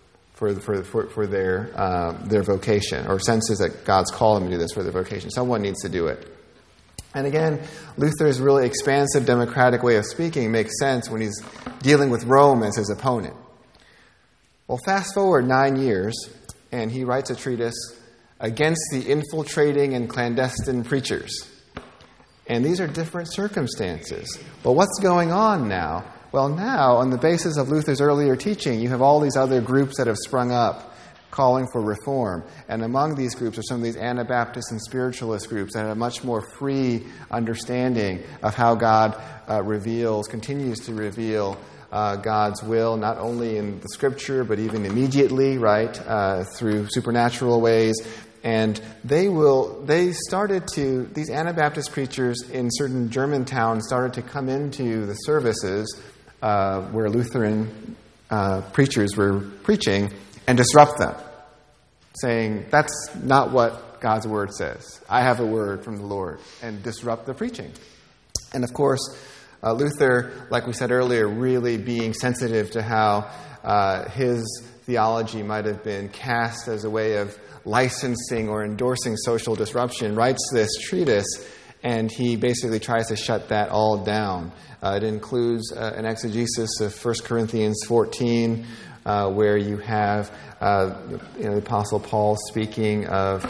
their vocation, or senses that God's called them to do this for their vocation? Someone needs to do it. And again, Luther's really expansive democratic way of speaking makes sense when he's dealing with Rome as his opponent. Well, fast forward 9 years, and he writes a treatise against the infiltrating and clandestine preachers. And these are different circumstances. But what's going on now? Well, now, on the basis of Luther's earlier teaching, you have all these other groups that have sprung up calling for reform. And among these groups are some of these Anabaptist and spiritualist groups that have a much more free understanding of how God continues to reveal God's will, not only in the Scripture, but even immediately, right, through supernatural ways. And these Anabaptist preachers in certain German towns started to come into the services where Lutheran preachers were preaching and disrupt them, saying, that's not what God's Word says. I have a word from the Lord, and disrupt the preaching. And of course, Luther, like we said earlier, really being sensitive to how his theology might have been cast as a way of licensing or endorsing social disruption, writes this treatise, and he basically tries to shut that all down. It includes an exegesis of 1 Corinthians 14, where you have the Apostle Paul speaking of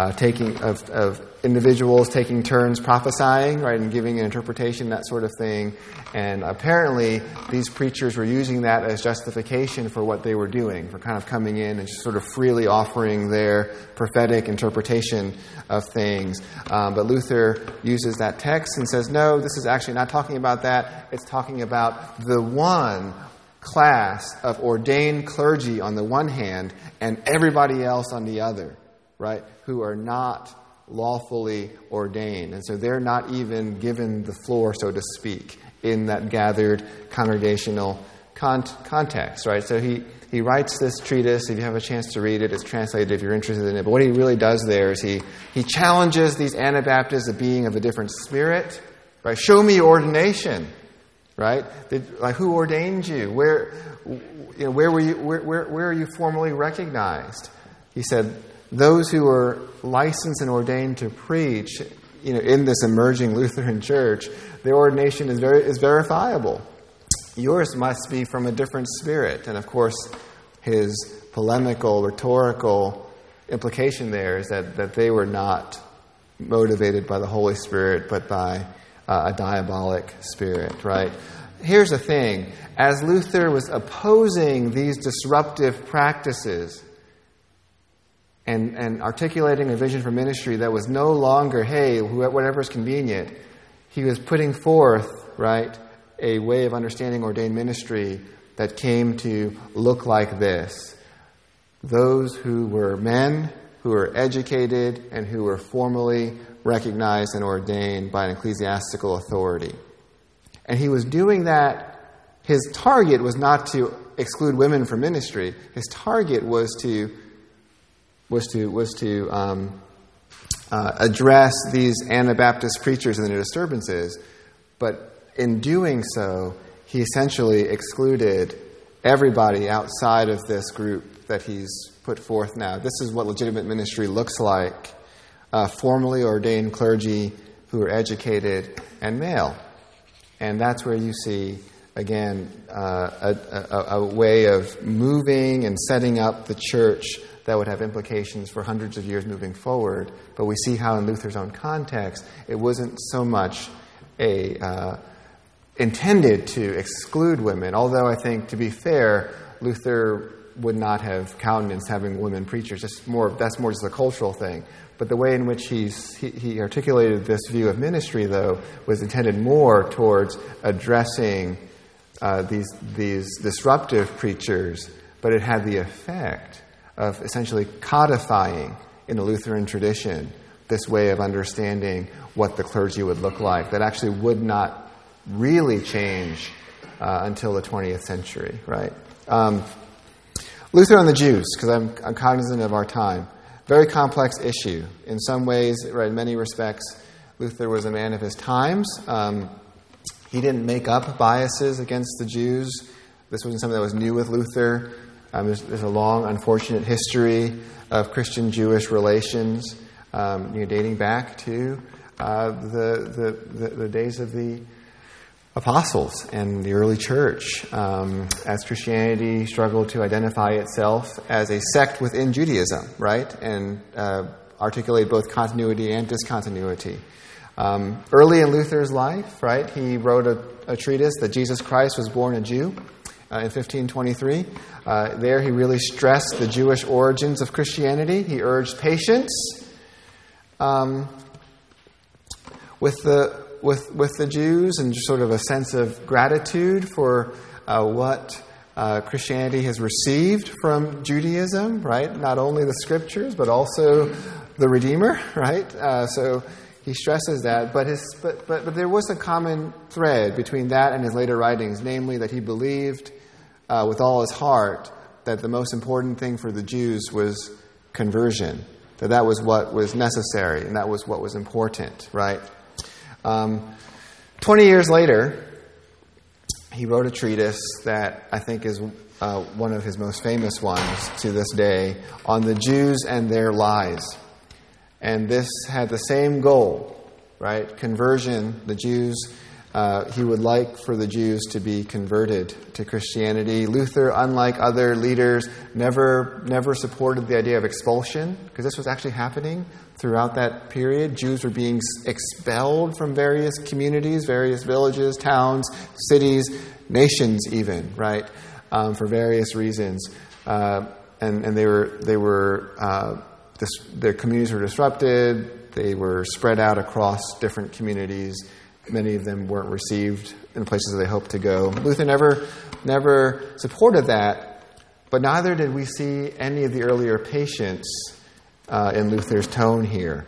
individuals taking turns prophesying, right, and giving an interpretation, that sort of thing. And apparently, these preachers were using that as justification for what they were doing, for kind of coming in and just sort of freely offering their prophetic interpretation of things. But Luther uses that text and says, no, this is actually not talking about that. It's talking about the one class of ordained clergy on the one hand and everybody else on the other, right, who are not lawfully ordained. And so they're not even given the floor, so to speak, in that gathered congregational context, right? So he writes this treatise. If you have a chance to read it, it's translated if you're interested in it. But what he really does there is he challenges these Anabaptists of being of a different spirit, right? Show me ordination. Right? Who ordained you? Where were you? Where are you formally recognized? He said, those who are licensed and ordained to preach, in this emerging Lutheran church, their ordination is verifiable. Yours must be from a different spirit. And of course, his polemical, rhetorical implication there is that they were not motivated by the Holy Spirit, but by a diabolic spirit, right? Here's the thing. As Luther was opposing these disruptive practices and articulating a vision for ministry that was no longer, hey, whatever is convenient, he was putting forth, right, a way of understanding ordained ministry that came to look like this. Those who were men, who were educated, and who were formally recognized and ordained by an ecclesiastical authority. And he was doing that. His target was not to exclude women from ministry. His target was to address these Anabaptist preachers and their disturbances. But in doing so, he essentially excluded everybody outside of this group that he's put forth now. This is what legitimate ministry looks like. Formally ordained clergy who are educated and male. And that's where you see, again, a way of moving and setting up the church that would have implications for hundreds of years moving forward. But we see how in Luther's own context, it wasn't so much intended to exclude women, although I think, to be fair, Luther would not have countenanced having women preachers. That's more just a cultural thing. But the way in which he articulated this view of ministry, though, was intended more towards addressing these disruptive preachers, but it had the effect of essentially codifying in the Lutheran tradition this way of understanding what the clergy would look like that actually would not really change until the 20th century, right? Luther on the Jews, because I'm cognizant of our time. Very complex issue. In some ways, right, in many respects, Luther was a man of his times. He didn't make up biases against the Jews. This wasn't something that was new with Luther. There's a long, unfortunate history of Christian-Jewish relations, dating back to the days of the apostles and the early church, as Christianity struggled to identify itself as a sect within Judaism, right? And articulate both continuity and discontinuity. Early in Luther's life, right, he wrote a treatise that Jesus Christ was born a Jew in 1523. There he really stressed the Jewish origins of Christianity. He urged patience with the Jews and just sort of a sense of gratitude for what Christianity has received from Judaism, right? Not only the scriptures, but also the Redeemer, right? So he stresses that, but there was a common thread between that and his later writings, namely that he believed with all his heart that the most important thing for the Jews was conversion, that was what was necessary and that was what was important, right? 20 years later, he wrote a treatise that I think is one of his most famous ones to this day, on the Jews and their lies. And this had the same goal, right? Conversion. The Jews, he would like for the Jews to be converted to Christianity. Luther, unlike other leaders, never supported the idea of expulsion, because this was actually happening throughout that period. Jews were being expelled from various communities, various villages, towns, cities, nations even, right? For various reasons. And their communities were disrupted. They were spread out across different communities. Many of them weren't received in places they hoped to go. Luther never supported that, but neither did we see any of the earlier patience in Luther's tone here.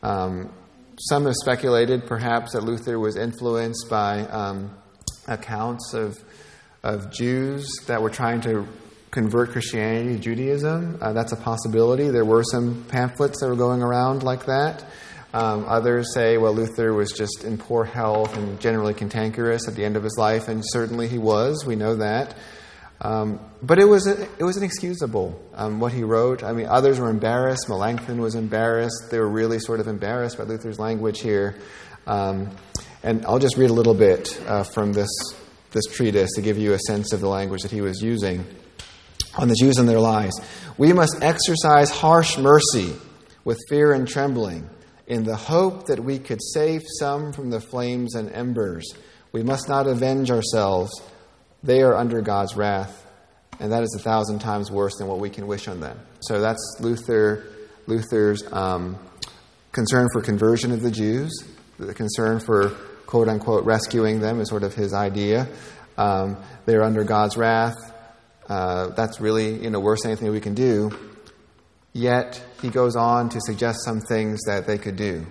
Some have speculated, perhaps, that Luther was influenced by accounts of Jews that were trying to convert Christianity to Judaism. That's a possibility. There were some pamphlets that were going around like that. Others say, well, Luther was just in poor health and generally cantankerous at the end of his life, and certainly he was. We know that. But it was inexcusable, what he wrote. I mean, others were embarrassed. Melanchthon was embarrassed. They were really sort of embarrassed by Luther's language here. And I'll just read a little bit from this treatise to give you a sense of the language that he was using. On the Jews and their lies. We must exercise harsh mercy with fear and trembling, in the hope that we could save some from the flames and embers. We must not avenge ourselves. They are under God's wrath, and that is 1,000 times worse than what we can wish on them. So that's Luther's concern for conversion of the Jews, the concern for, quote-unquote, rescuing them is sort of his idea. They are under God's wrath. That's really, worse than anything we can do. Yet, he goes on to suggest some things that they could do.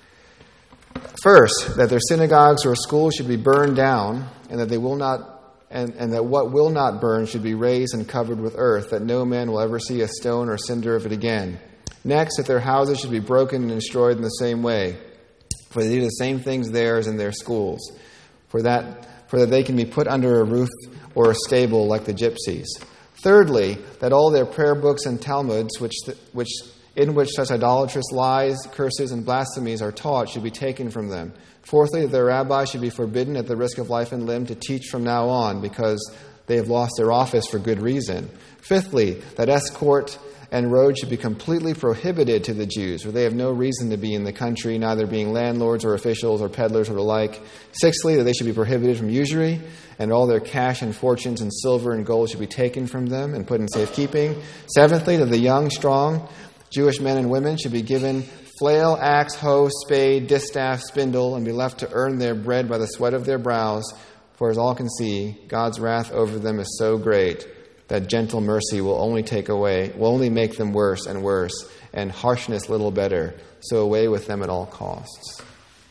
First, that their synagogues or schools should be burned down, and that they will not, and that what will not burn should be raised and covered with earth, that no man will ever see a stone or cinder of it again. Next, that their houses should be broken and destroyed in the same way, for they do the same things there as in their schools, for that they can be put under a roof or a stable like the gypsies. Thirdly, that all their prayer books and Talmuds, in which such idolatrous lies, curses, and blasphemies are taught, should be taken from them. Fourthly, that their rabbis should be forbidden at the risk of life and limb to teach from now on, because They have lost their office for good reason. Fifthly, that escort and road should be completely prohibited to the Jews, for they have no reason to be in the country, neither being landlords or officials or peddlers or the like. Sixthly, that they should be prohibited from usury, and all their cash and fortunes and silver and gold should be taken from them and put in safekeeping. Seventhly, that the young, strong Jewish men and women should be given flail, axe, hoe, spade, distaff, spindle, and be left to earn their bread by the sweat of their brows. For as all can see, God's wrath over them is so great that gentle mercy will only make them worse, and harshness little better. So away with them at all costs.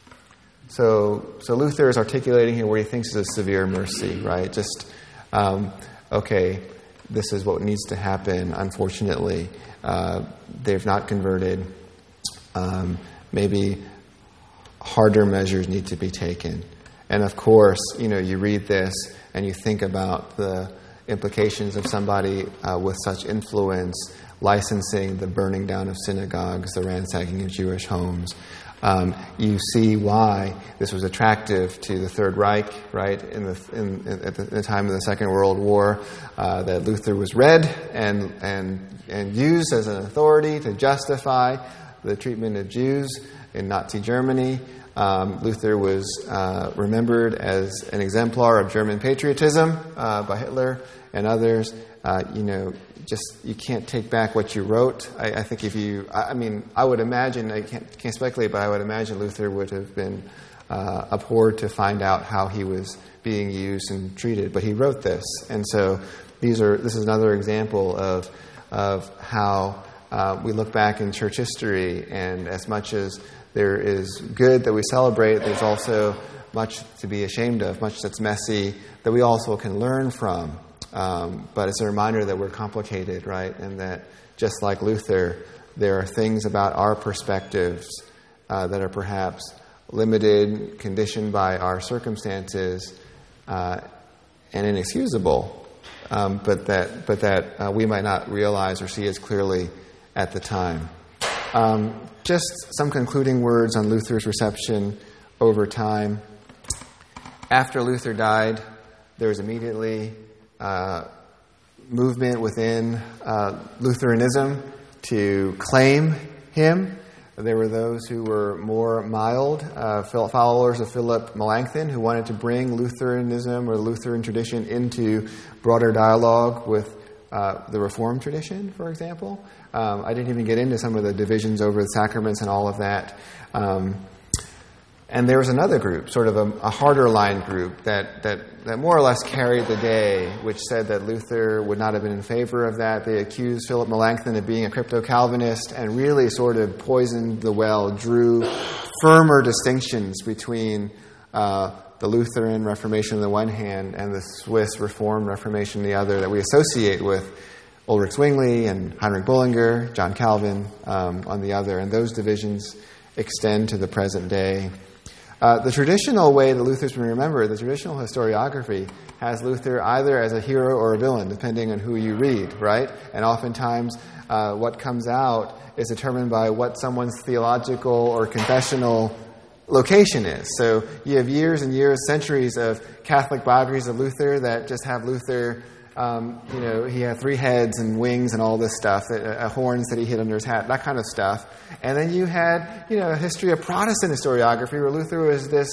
So Luther is articulating here what he thinks is a severe mercy, right? Just, okay, this is what needs to happen. Unfortunately, they've not converted. Maybe harder measures need to be taken. And of course, you read this and you think about the implications of somebody with such influence licensing the burning down of synagogues, the ransacking of Jewish homes. You see why this was attractive to the Third Reich, right? At the time of the Second World War, that Luther was read and used as an authority to justify the treatment of Jews in Nazi Germany. Luther was remembered as an exemplar of German patriotism by Hitler and others. You can't take back what you wrote. I think I would imagine, I can't speculate, but I would imagine Luther would have been abhorred to find out how he was being used and treated. But he wrote this. And so this is another example of how we look back in church history, and as much as there is good that we celebrate, there's also much to be ashamed of, much that's messy that we also can learn from. But it's a reminder that we're complicated, right? And that just like Luther, there are things about our perspectives that are perhaps limited, conditioned by our circumstances, and inexcusable, but that we might not realize or see as clearly at the time. Just some concluding words on Luther's reception over time. After Luther died, there was immediately movement within Lutheranism to claim him. There were those who were more mild, followers of Philip Melanchthon, who wanted to bring Lutheranism or the Lutheran tradition into broader dialogue with the Reformed tradition, for example. I didn't even get into some of the divisions over the sacraments and all of that. And there was another group, sort of a harder line group, that more or less carried the day, which said that Luther would not have been in favor of that. They accused Philip Melanchthon of being a crypto-Calvinist and really sort of poisoned the well, drew firmer distinctions between the Lutheran Reformation on the one hand and the Swiss Reformed Reformation on the other that we associate with Ulrich Zwingli and Heinrich Bullinger, John Calvin on the other. And those divisions extend to the present day. The traditional way that Luther's been remembered, the traditional historiography, has Luther either as a hero or a villain, depending on who you read, right? And oftentimes what comes out is determined by what someone's theological or confessional location is. So you have years and years, centuries of Catholic biographies of Luther that just have Luther, he had 3 heads and wings and all this stuff, horns that he hid under his hat, that kind of stuff. And then you had, a history of Protestant historiography where Luther was this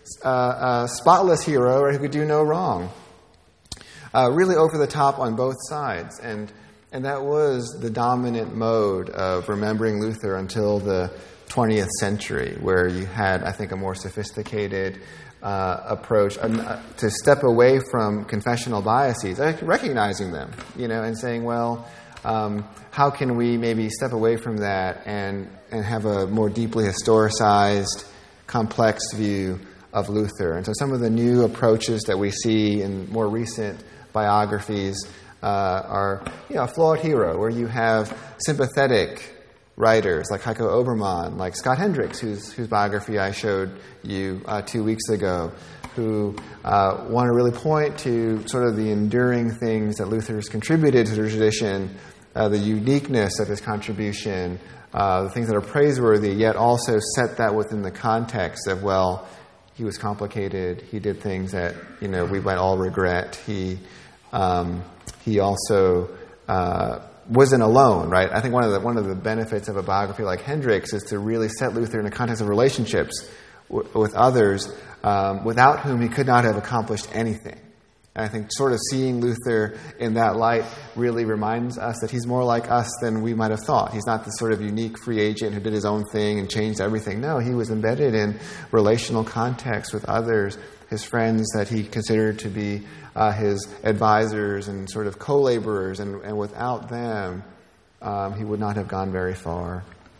spotless hero, right, who could do no wrong. Really over the top on both sides. And that was the dominant mode of remembering Luther until the 20th century, where you had, I think, a more sophisticated approach to step away from confessional biases, recognizing them, and saying, well, how can we maybe step away from that and have a more deeply historicized, complex view of Luther? And so some of the new approaches that we see in more recent biographies are, a flawed hero, where you have sympathetic writers like Heiko Obermann, like Scott Hendricks, whose biography I showed you 2 weeks ago, who want to really point to sort of the enduring things that Luther's contributed to the tradition, the uniqueness of his contribution, the things that are praiseworthy, yet also set that within the context of, well, he was complicated, he did things that, we might all regret, he He also wasn't alone, right? I think one of the benefits of a biography like Hendricks is to really set Luther in the context of relationships with others, without whom he could not have accomplished anything. And I think sort of seeing Luther in that light really reminds us that he's more like us than we might have thought. He's not this sort of unique free agent who did his own thing and changed everything. No, he was embedded in relational context with others, his friends that he considered to be his advisors and sort of co-laborers, and without them, he would not have gone very far.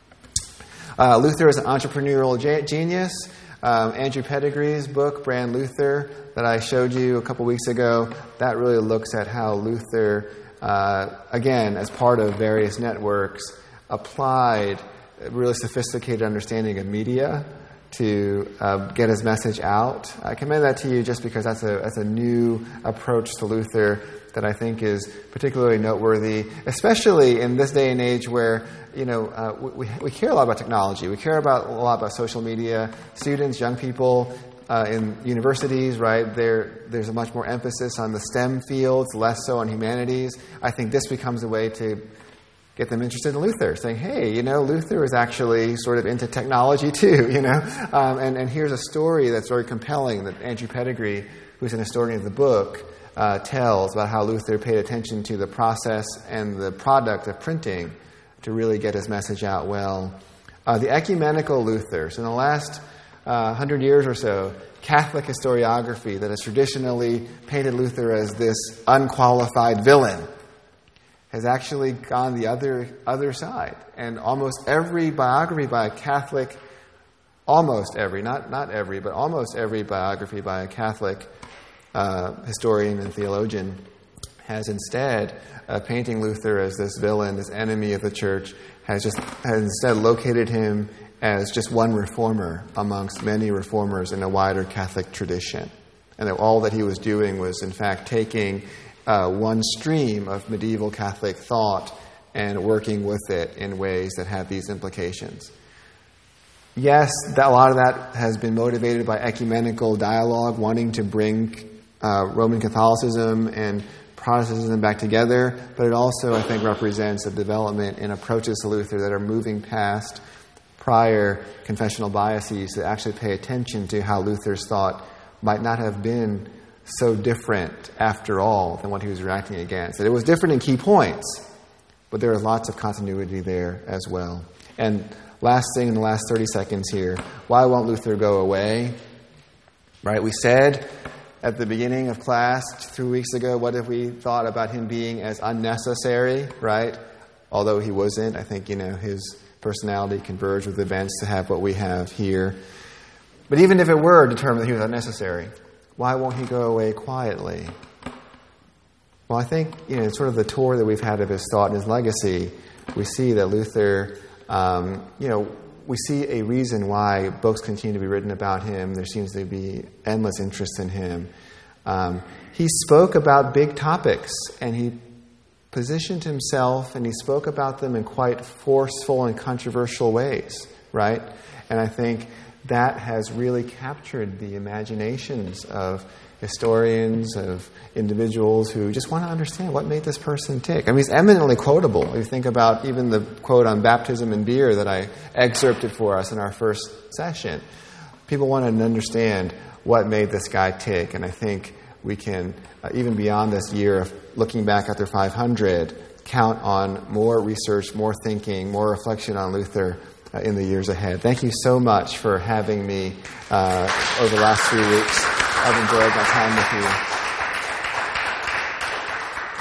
Luther is an entrepreneurial genius. Andrew Pettigree's book, Brand Luther, that I showed you a couple weeks ago, that really looks at how Luther, again, as part of various networks, applied a really sophisticated understanding of media to get his message out. I commend that to you just because that's a new approach to Luther that I think is particularly noteworthy, especially in this day and age where, we care a lot about technology. We care a lot about social media. Students, young people in universities, right? There's a much more emphasis on the STEM fields, less so on humanities. I think this becomes a way to get them interested in Luther, saying, hey, Luther is actually sort of into technology too, and here's a story that's very compelling that Andrew Pettigree, who's an historian of the book, tells about how Luther paid attention to the process and the product of printing to really get his message out well. The ecumenical Luther. So in the last 100 years or so, Catholic historiography that has traditionally painted Luther as this unqualified villain has actually gone the other side. And almost every biography by a Catholic, almost every biography by a Catholic historian and theologian has instead, painting Luther as this villain, this enemy of the church, has instead located him as just one reformer amongst many reformers in a wider Catholic tradition. And that all that he was doing was, in fact, taking one stream of medieval Catholic thought and working with it in ways that have these implications. Yes, a lot of that has been motivated by ecumenical dialogue, wanting to bring Roman Catholicism and Protestantism back together, but it also, I think, represents a development in approaches to Luther that are moving past prior confessional biases to actually pay attention to how Luther's thought might not have been so different after all than what he was reacting against. That it was different in key points, but there was lots of continuity there as well. And last thing in the last 30 seconds here, why won't Luther go away? Right, we said at the beginning of class 2 weeks ago, what if we thought about him being as unnecessary, right? Although he wasn't, I think, his personality converged with events to have what we have here. But even if it were determined that he was unnecessary, why won't he go away quietly? Well, I think, sort of the tour that we've had of his thought and his legacy, we see that Luther, we see a reason why books continue to be written about him. There seems to be endless interest in him. He spoke about big topics, and he positioned himself, and he spoke about them in quite forceful and controversial ways, right? And I think that has really captured the imaginations of historians, of individuals who just want to understand what made this person tick. I mean, he's eminently quotable. You think about even the quote on baptism and beer that I excerpted for us in our first session. People want to understand what made this guy tick, and I think we can, even beyond this year of looking back after 500, count on more research, more thinking, more reflection on Luther in the years ahead. Thank you so much for having me over the last 3 weeks. I've enjoyed my time with you.